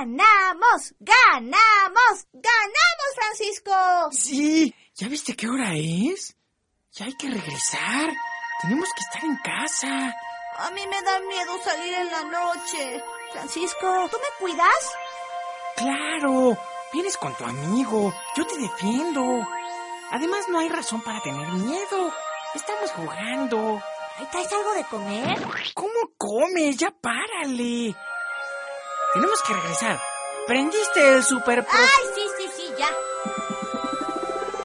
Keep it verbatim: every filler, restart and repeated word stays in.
¡Ganamos! ¡Ganamos! ¡Ganamos, Francisco! Sí, ¿ya viste qué hora es? Ya hay que regresar. Tenemos que estar en casa. A mí me da miedo salir en la noche. Francisco, ¿tú me cuidas? Claro, vienes con tu amigo. Yo te defiendo. Además, no hay razón para tener miedo. Estamos jugando. ¿Ahí traes algo de comer? ¿Cómo comes? Ya párale. Tenemos que regresar. ¿Prendiste el super... ¡Ay, sí,